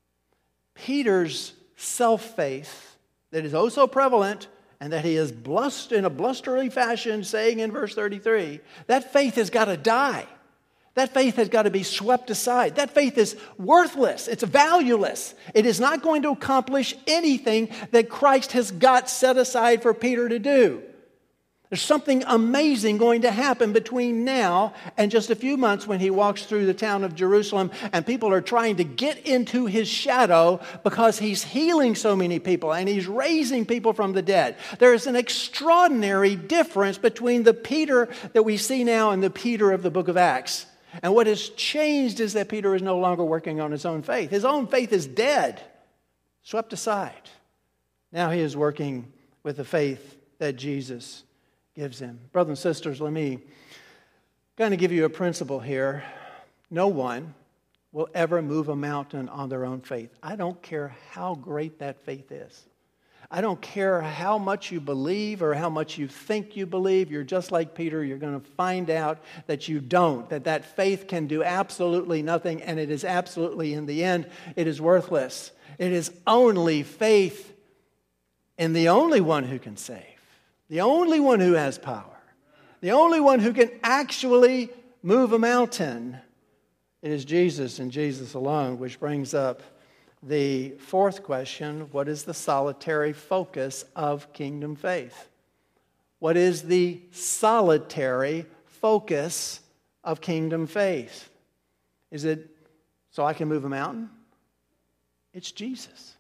Peter's self-faith that is oh so prevalent and that he is in a blustery fashion saying in verse 33, that faith has got to die. That faith has got to be swept aside. That faith is worthless. It's valueless. It is not going to accomplish anything that Christ has got set aside for Peter to do. There's something amazing going to happen between now and just a few months when he walks through the town of Jerusalem and people are trying to get into his shadow because he's healing so many people and he's raising people from the dead. There is an extraordinary difference between the Peter that we see now and the Peter of the book of Acts. And what has changed is that Peter is no longer working on his own faith. His own faith is dead, swept aside. Now he is working with the faith that Jesus gives him. Brothers and sisters, let me kind of give you a principle here. No one will ever move a mountain on their own faith. I don't care how great that faith is. I don't care how much you believe or how much you think you believe. You're just like Peter. You're going to find out that you don't, that faith can do absolutely nothing, and it is absolutely, in the end, it is worthless. It is only faith in the only one who can save, the only one who has power, the only one who can actually move a mountain. It is Jesus and Jesus alone, which brings up the fourth question: what is the solitary focus of kingdom faith? What is the solitary focus of kingdom faith? Is it so I can move a mountain? It's Jesus.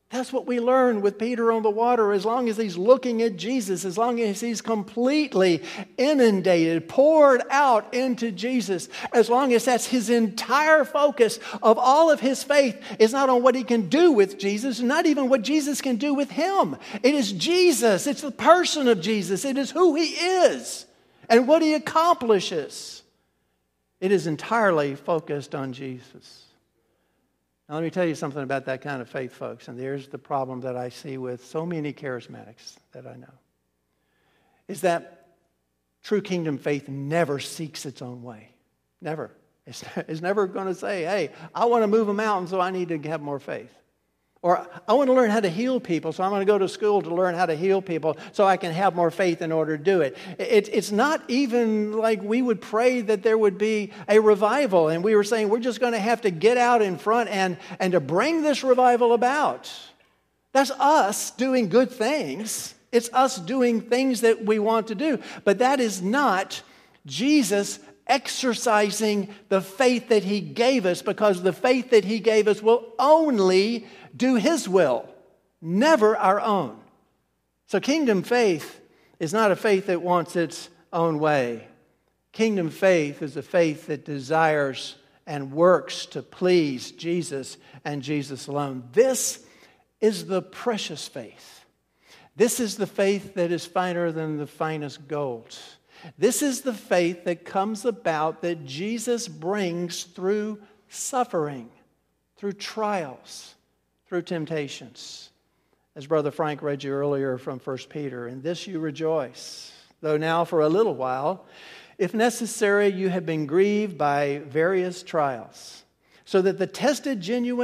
That's what we learn with Peter on the water. As long as he's looking at Jesus, as long as he's completely inundated, poured out into Jesus, as long as that's his entire focus of all of his faith is not on what he can do with Jesus, not even what Jesus can do with him. It is Jesus. It's the person of Jesus. It is who he is and what he accomplishes. It is entirely focused on Jesus. Now, let me tell you something about that kind of faith, folks. And there's the problem that I see with so many charismatics that I know. Is that true kingdom faith never seeks its own way. Never. It's never going to say, hey, I want to move a mountain, so I need to have more faith. Or I want to learn how to heal people, so I'm going to go to school to learn how to heal people so I can have more faith in order to do it. It's not even like we would pray that there would be a revival, and we were saying we're just going to have to get out in front and to bring this revival about. That's us doing good things. It's us doing things that we want to do. But that is not Jesus exercising the faith that he gave us, because the faith that he gave us will only do his will, never our own. So kingdom faith is not a faith that wants its own way. Kingdom faith is a faith that desires and works to please Jesus and Jesus alone. This is the precious faith. This is the faith that is finer than the finest gold. This is the faith that comes about that Jesus brings through suffering, through trials, through temptations. As Brother Frank read you earlier from 1 Peter, in this you rejoice, though now for a little while, if necessary, you have been grieved by various trials, so that the tested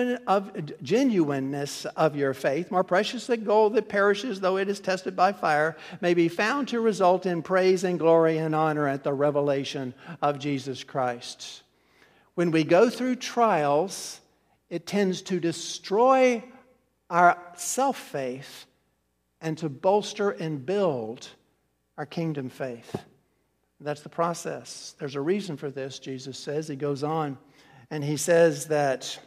genuineness of your faith, more precious than gold that perishes though it is tested by fire, may be found to result in praise and glory and honor at the revelation of Jesus Christ. When we go through trials, it tends to destroy our self-faith and to bolster and build our kingdom faith. That's the process. There's a reason for this, Jesus says. He goes on and he says that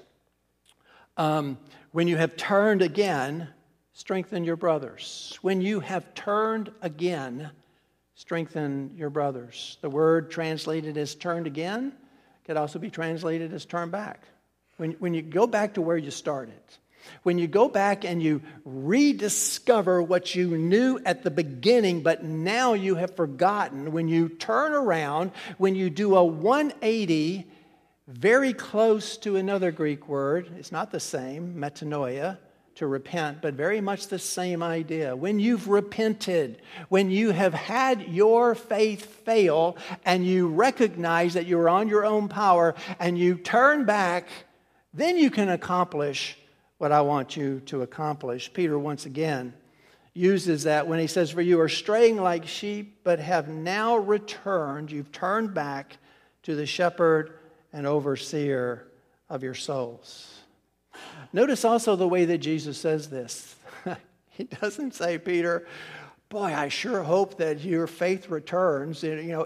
when you have turned again, strengthen your brothers. When you have turned again, strengthen your brothers. The word translated as turned again could also be translated as turn back. When you go back to where you started, when you go back and you rediscover what you knew at the beginning, but now you have forgotten, when you turn around, when you do a 180, very close to another Greek word, it's not the same, metanoia, to repent, but very much the same idea. When you've repented, when you have had your faith fail, and you recognize that you're on your own power, and you turn back, then you can accomplish what I want you to accomplish. Peter, once again, uses that when he says, for you are straying like sheep, but have now returned, you've turned back to the shepherd and overseer of your souls. Notice also the way that Jesus says this. He doesn't say, Peter, boy, I sure hope that your faith returns.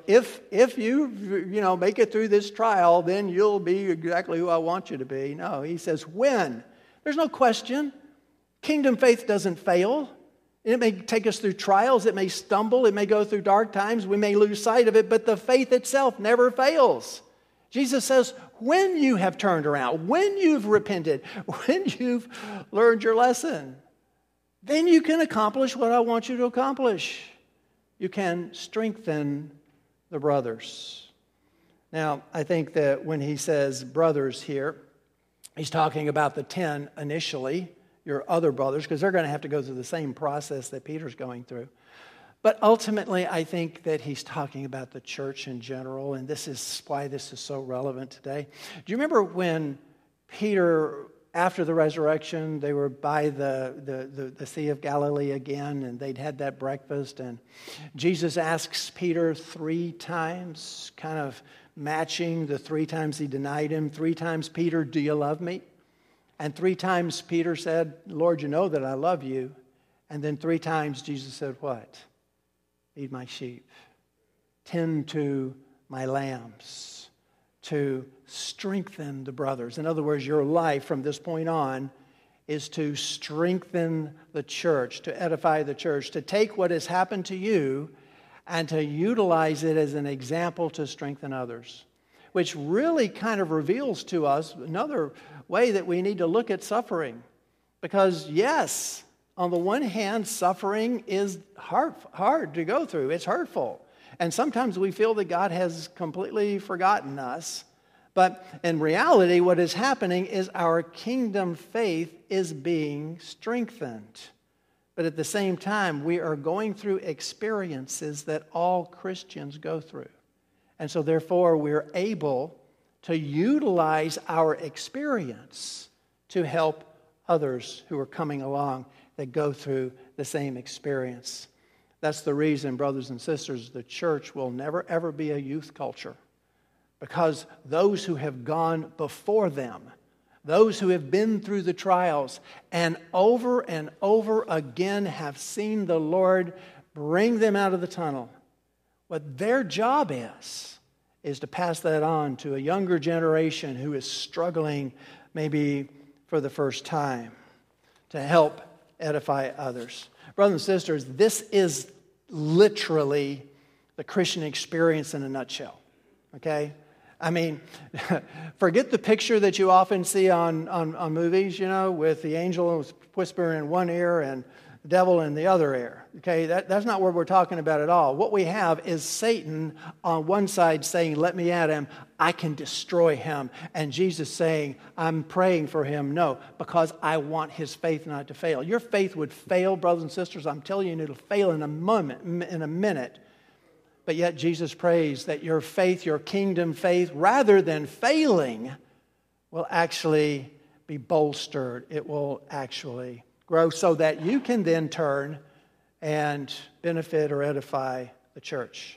If you make it through this trial, then you'll be exactly who I want you to be. No, he says, when? There's no question. Kingdom faith doesn't fail. It may take us through trials. It may stumble. It may go through dark times. We may lose sight of it, but the faith itself never fails. Jesus says, when you have turned around, when you've repented, when you've learned your lesson, then you can accomplish what I want you to accomplish. You can strengthen the brothers. Now, I think that when he says brothers here, he's talking about the 10 initially, your other brothers, because they're going to have to go through the same process that Peter's going through. But ultimately, I think that he's talking about the church in general, and this is why this is so relevant today. Do you remember when Peter, after the resurrection, they were by the Sea of Galilee again, and they'd had that breakfast, and Jesus asks Peter 3 times, kind of matching the 3 times he denied him. 3 times, Peter, do you love me? And 3 times Peter said, Lord, you know that I love you. And then 3 times Jesus said what? Feed my sheep. Tend to my lambs. To strengthen the brothers. In other words, your life from this point on is to strengthen the church, to edify the church, to take what has happened to you and to utilize it as an example to strengthen others, which really kind of reveals to us another way that we need to look at suffering. Because yes, on the one hand, suffering is hard to go through. It's hurtful. And sometimes we feel that God has completely forgotten us. But in reality, what is happening is our kingdom faith is being strengthened. But at the same time, we are going through experiences that all Christians go through. And so therefore, we're able to utilize our experience to help others who are coming along that go through the same experience. That's the reason, brothers and sisters, the church will never ever be a youth culture. Because those who have gone before them, those who have been through the trials and over again have seen the Lord bring them out of the tunnel, what their job is to pass that on to a younger generation who is struggling maybe for the first time, to help edify others. Brothers and sisters, this is literally the Christian experience in a nutshell. Okay? I mean, forget the picture that you often see on movies, with the angel whispering in one ear and the devil in the other ear. Okay, that's not what we're talking about at all. What we have is Satan on one side saying, let me at him, I can destroy him. And Jesus saying, I'm praying for him. No, because I want his faith not to fail. Your faith would fail, brothers and sisters. I'm telling you, it'll fail in a minute. But yet Jesus prays that your faith, your kingdom faith, rather than failing, will actually be bolstered. It will actually grow so that you can then turn and benefit or edify the church.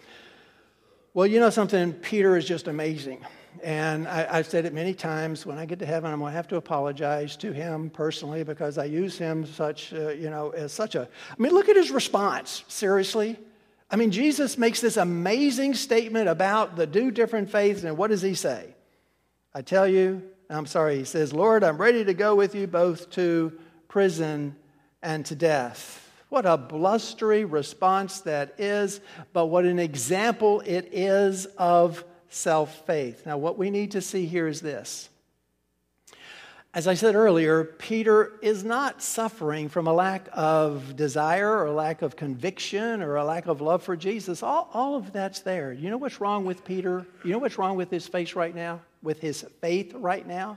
Well, you know something? Peter is just amazing. And I've said it many times. When I get to heaven, I'm going to have to apologize to him personally because I use him as such a... I mean, look at his response. Seriously. I mean, Jesus makes this amazing statement about the two different faiths, and what does he say? He says, Lord, I'm ready to go with you both to prison and to death. What a blustery response that is, but what an example it is of self-faith. Now, what we need to see here is this. As I said earlier, Peter is not suffering from a lack of desire or a lack of conviction or a lack of love for Jesus. All of that's there. You know what's wrong with Peter? You know what's wrong with his faith right now? With his faith right now?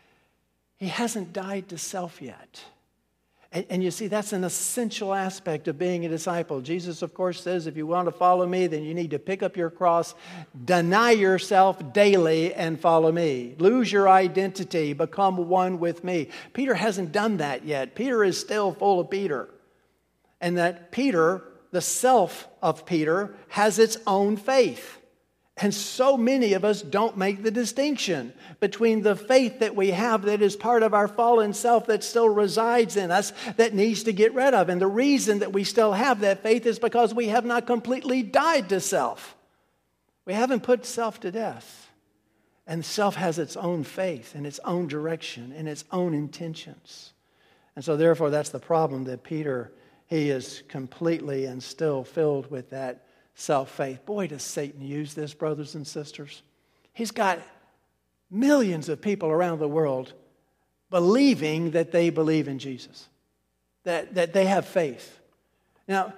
He hasn't died to self yet. And you see, that's an essential aspect of being a disciple. Jesus, of course, says if you want to follow me, then you need to pick up your cross, deny yourself daily, and follow me. Lose your identity, become one with me. Peter hasn't done that yet. Peter is still full of Peter. And that Peter, the self of Peter, has its own faith. And so many of us don't make the distinction between the faith that we have that is part of our fallen self that still resides in us that needs to get rid of. And the reason that we still have that faith is because we have not completely died to self. We haven't put self to death. And self has its own faith and its own direction and its own intentions. And so therefore that's the problem that Peter, he is completely and still filled with that self-faith. Boy, does Satan use this, brothers and sisters. He's got millions of people around the world believing that they believe in Jesus, that they have faith. Now,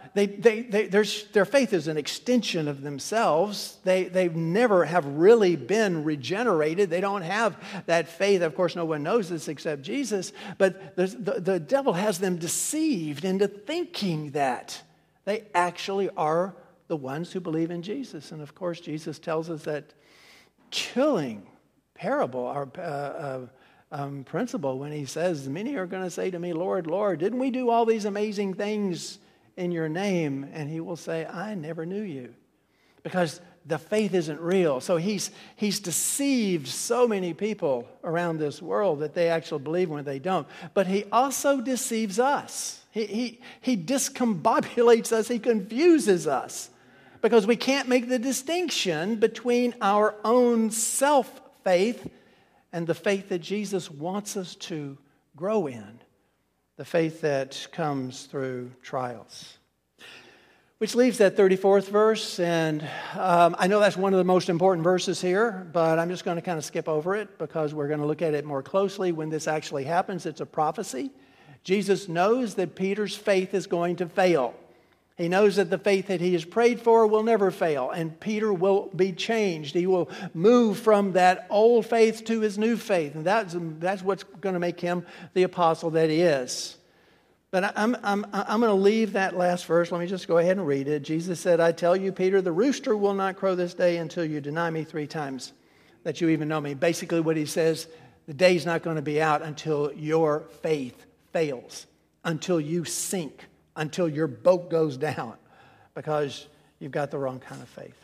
their faith is an extension of themselves. They never have really been regenerated. They don't have that faith. Of course, no one knows this except Jesus. But the devil has them deceived into thinking that they actually are the ones who believe in Jesus. And of course, Jesus tells us that chilling parable or principle when he says, many are going to say to me, Lord, Lord, didn't we do all these amazing things in your name? And he will say, I never knew you. Because the faith isn't real. So he's deceived so many people around this world that they actually believe when they don't. But he also deceives us. He discombobulates us. He confuses us. Because we can't make the distinction between our own self-faith and the faith that Jesus wants us to grow in, the faith that comes through trials. Which leaves that 34th verse, and I know that's one of the most important verses here, but I'm just going to kind of skip over it because we're going to look at it more closely when this actually happens. It's a prophecy. Jesus knows that Peter's faith is going to fail. He knows that the faith that he has prayed for will never fail, and Peter will be changed. He will move from that old faith to his new faith, and that's what's going to make him the apostle that he is. But I'm going to leave that last verse. Let me just go ahead and read it. Jesus said, I tell you, Peter, the rooster will not crow this day until you deny me 3 times that you even know me. Basically what he says, the day's not going to be out until your faith fails, until you sink, until your boat goes down, because you've got the wrong kind of faith.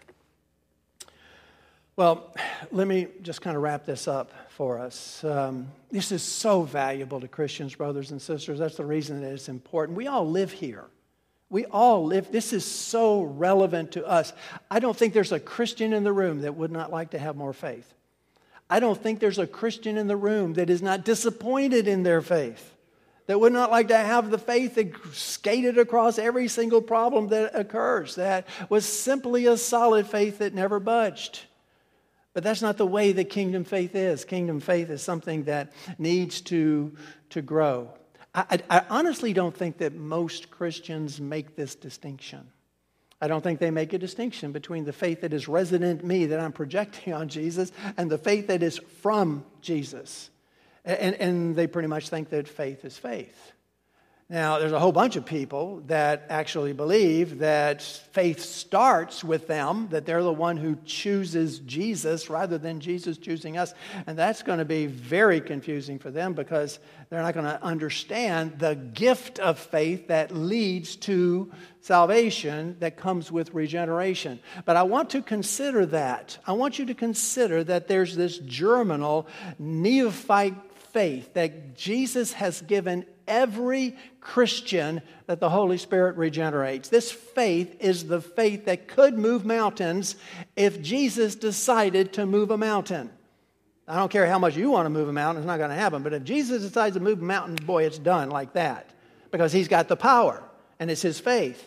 Well, let me just kind of wrap this up for us. This is so valuable to Christians, brothers and sisters. That's the reason that it's important. We all live here. We all live. This is so relevant to us. I don't think there's a Christian in the room that would not like to have more faith. I don't think there's a Christian in the room that is not disappointed in their faith, that would not like to have the faith that skated across every single problem that occurs, that was simply a solid faith that never budged. But that's not the way that kingdom faith is. Kingdom faith is something that needs to grow. I honestly don't think that most Christians make this distinction. I don't think they make a distinction between the faith that is resident in me, that I'm projecting on Jesus, and the faith that is from Jesus. And they pretty much think that faith is faith. Now, there's a whole bunch of people that actually believe that faith starts with them, that they're the one who chooses Jesus rather than Jesus choosing us. And that's going to be very confusing for them because they're not going to understand the gift of faith that leads to salvation that comes with regeneration. But I want to consider that. I want you to consider that there's this germinal neophyte faith that Jesus has given every Christian that the Holy Spirit regenerates. This faith is the faith that could move mountains if Jesus decided to move a mountain. I don't care how much you want to move a mountain, it's not going to happen. But if Jesus decides to move a mountain, boy, it's done like that. Because he's got the power, and it's his faith.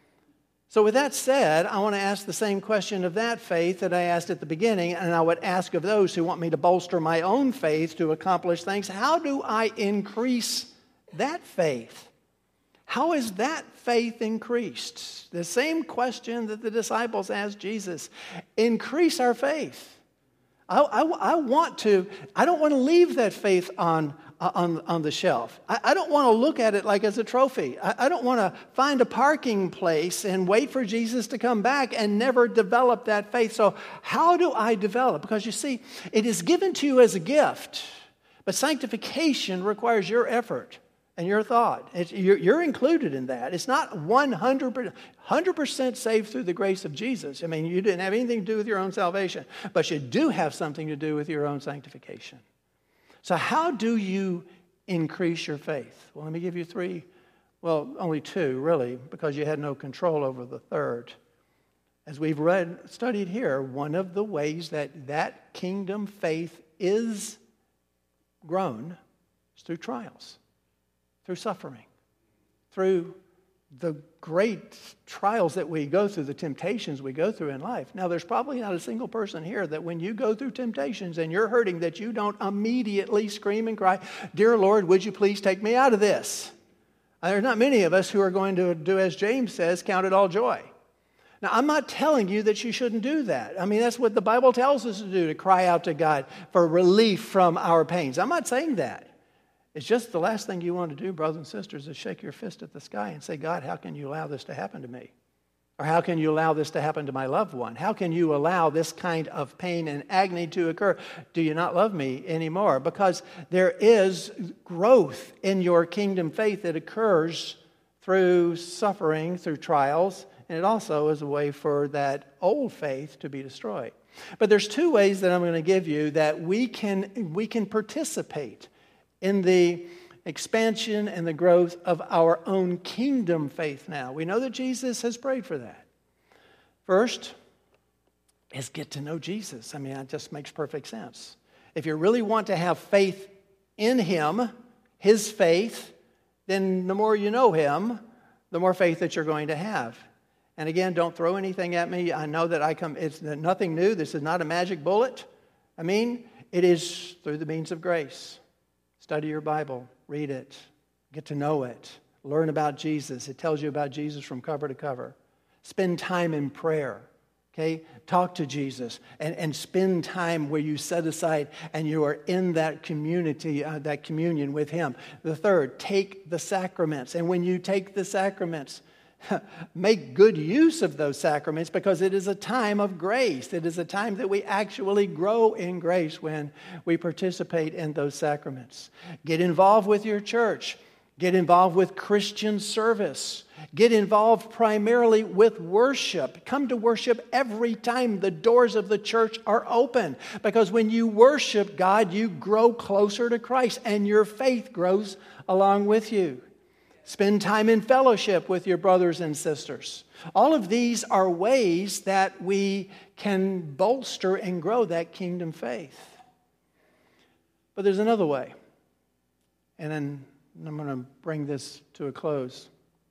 So with that said, I want to ask the same question of that faith that I asked at the beginning, and I would ask of those who want me to bolster my own faith to accomplish things. How do I increase that faith? How is that faith increased? The same question that the disciples asked Jesus. Increase our faith. I don't want to leave that faith on the shelf. I don't want to look at it like as a trophy. I don't want to find a parking place and wait for Jesus to come back and never develop that faith. So how do I develop? Because you see, it is given to you as a gift, but sanctification requires your effort and your thought. You're included in that. It's not 100% saved through the grace of Jesus. I mean, you didn't have anything to do with your own salvation, but you do have something to do with your own sanctification. So how do you increase your faith? Well, let me give you 3. Well, only 2, really, because you had no control over the third. As we've studied here, one of the ways that kingdom faith is grown is through trials, through suffering, through the great trials that we go through, the temptations we go through in life. Now, there's probably not a single person here that when you go through temptations and you're hurting, that you don't immediately scream and cry, "Dear Lord, would you please take me out of this?" There's not many of us who are going to do as James says, count it all joy. Now, I'm not telling you that you shouldn't do that. I mean, that's what the Bible tells us to do, to cry out to God for relief from our pains. I'm not saying that. It's just the last thing you want to do, brothers and sisters, is shake your fist at the sky and say, "God, how can you allow this to happen to me? Or how can you allow this to happen to my loved one? How can you allow this kind of pain and agony to occur? Do you not love me anymore?" Because there is growth in your kingdom faith that occurs through suffering, through trials, and it also is a way for that old faith to be destroyed. But there's 2 ways that I'm going to give you that we can participate in the expansion and the growth of our own kingdom faith now. We know that Jesus has prayed for that. First is get to know Jesus. I mean, that just makes perfect sense. If you really want to have faith in him, His faith, then the more you know Him, the more faith that you're going to have. And again, don't throw anything at me. I know that it's nothing new. This is not a magic bullet. I mean, it is through the means of grace. Study your Bible. Read it. Get to know it. Learn about Jesus. It tells you about Jesus from cover to cover. Spend time in prayer. Okay? Talk to Jesus and spend time where you set aside and you are in that community, that communion with Him. The third, take the sacraments. And when you take the sacraments, make good use of those sacraments, because it is a time of grace. It is a time that we actually grow in grace when we participate in those sacraments. Get involved with your church. Get involved with Christian service. Get involved primarily with worship. Come to worship every time the doors of the church are open. Because when you worship God, you grow closer to Christ and your faith grows along with you. Spend time in fellowship with your brothers and sisters. All of these are ways that we can bolster and grow that kingdom faith. But there's another way. And then I'm going to bring this to a close.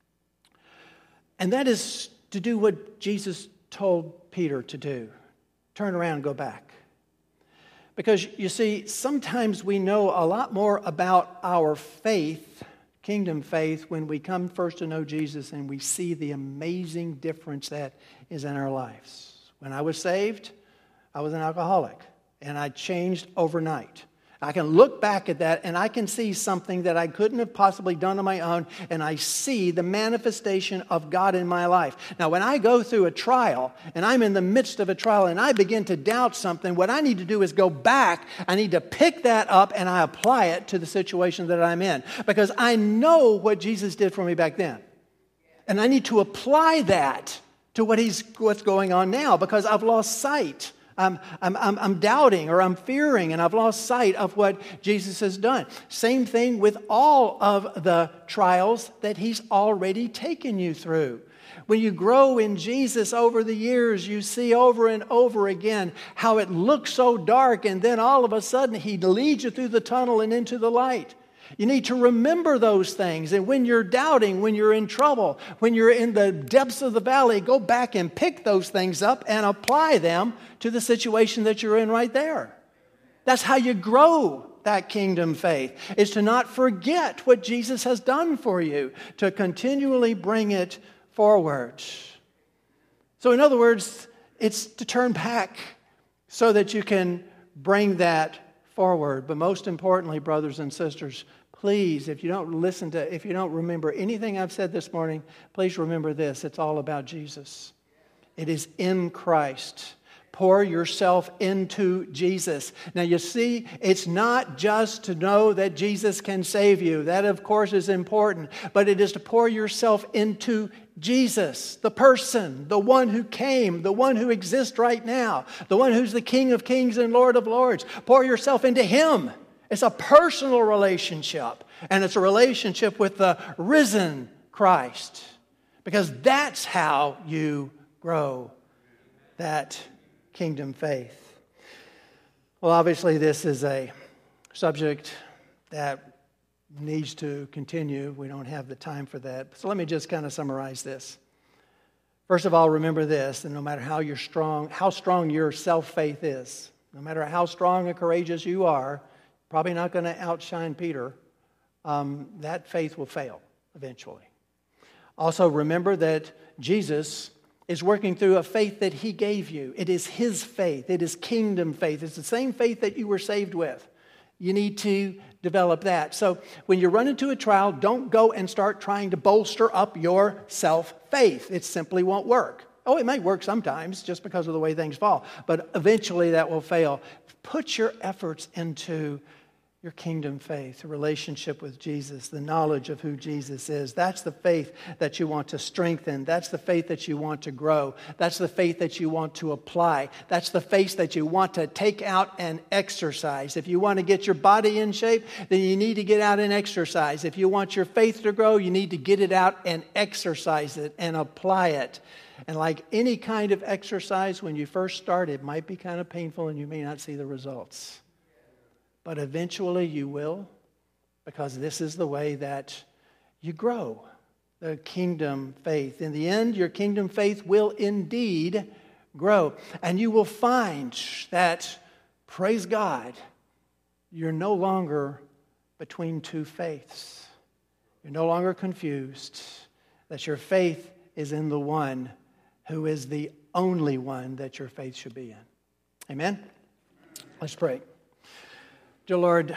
And that is to do what Jesus told Peter to do. Turn around and go back. Because you see, sometimes we know a lot more about our faith, kingdom faith, when we come first to know Jesus and we see the amazing difference that is in our lives. When I was saved, I was an alcoholic, and I changed overnight. I can look back at that and I can see something that I couldn't have possibly done on my own, and I see the manifestation of God in my life. Now, when I go through a trial and I'm in the midst of a trial and I begin to doubt something, what I need to do is go back. I need to pick that up and I apply it to the situation that I'm in, because I know what Jesus did for me back then. And I need to apply that to what's going on now, because I've lost sight. I'm doubting, or I'm fearing, and I've lost sight of what Jesus has done. Same thing with all of the trials that He's already taken you through. When you grow in Jesus over the years, you see over and over again how it looks so dark, and then all of a sudden He leads you through the tunnel and into the light. You need to remember those things. And when you're doubting, when you're in trouble, when you're in the depths of the valley, go back and pick those things up and apply them to the situation that you're in right there. That's how you grow that kingdom faith, is to not forget what Jesus has done for you, to continually bring it forward. So in other words, it's to turn back so that you can bring that forward. But most importantly, brothers and sisters, please, if you don't remember anything I've said this morning, please remember this. It's all about Jesus. It is in Christ. Pour yourself into Jesus. Now you see, it's not just to know that Jesus can save you. That, of course, is important. But it is to pour yourself into Jesus, the person, the one who came, the one who exists right now, the one who's the King of Kings and Lord of Lords. Pour yourself into Him. It's a personal relationship, and it's a relationship with the risen Christ, because that's how you grow that kingdom faith. Well, obviously, this is a subject that needs to continue. We don't have the time for that. So let me just kind of summarize this. First of all, remember this, and no matter how strong your self-faith is, no matter how strong and courageous you are, probably not going to outshine Peter, that faith will fail eventually. Also, remember that Jesus is working through a faith that He gave you. It is His faith. It is kingdom faith. It's the same faith that you were saved with. You need to develop that. So when you run into a trial, don't go and start trying to bolster up your self-faith. It simply won't work. Oh, it may work sometimes just because of the way things fall, but eventually that will fail. Put your efforts into your kingdom faith, a relationship with Jesus, the knowledge of who Jesus is. That's the faith that you want to strengthen. That's the faith that you want to grow. That's the faith that you want to apply. That's the faith that you want to take out and exercise. If you want to get your body in shape, then you need to get out and exercise. If you want your faith to grow, you need to get it out and exercise it and apply it. And like any kind of exercise, when you first start, it might be kind of painful and you may not see the results. But eventually you will. because this is the way that you grow the kingdom faith. In the end, your kingdom faith will indeed grow. And you will find that, praise God, you're no longer between two faiths. You're no longer confused, that your faith is in the one who is the only one that your faith should be in. Amen? Let's pray. Dear Lord,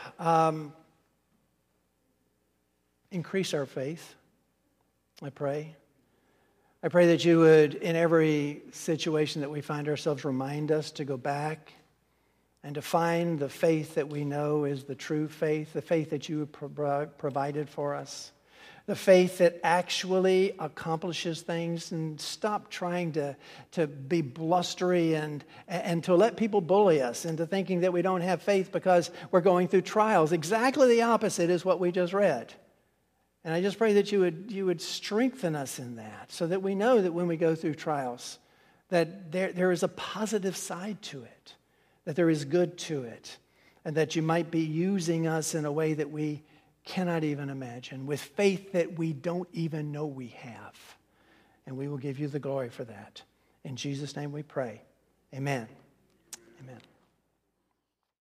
increase our faith, I pray. I pray that you would, in every situation that we find ourselves, remind us to go back and to find the faith that we know is the true faith, the faith that you have provided for us, the faith that actually accomplishes things, and stop trying to be blustery and to let people bully us into thinking that we don't have faith because we're going through trials. Exactly the opposite is what we just read. And I just pray that you would strengthen us in that, so that we know that when we go through trials, that there is a positive side to it, that there is good to it, and that you might be using us in a way that we cannot even imagine, with faith that we don't even know we have. And we will give you the glory for that. In Jesus' name we pray. Amen. Amen.